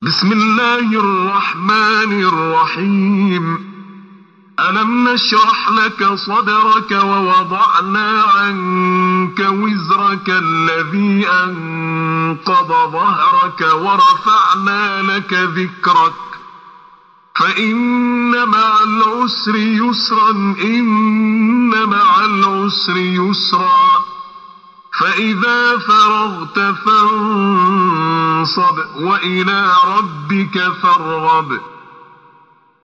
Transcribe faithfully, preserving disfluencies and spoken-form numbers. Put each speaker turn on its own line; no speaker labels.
بسم الله الرحمن الرحيم. ألم نشرح لك صدرك ووضعنا عنك وزرك الذي أنقض ظهرك ورفعنا لك ذكرك فإن مع العسر يسرا إن مع العسر يسرا فإذا فرغت فانصب وإلى ربك فارغب.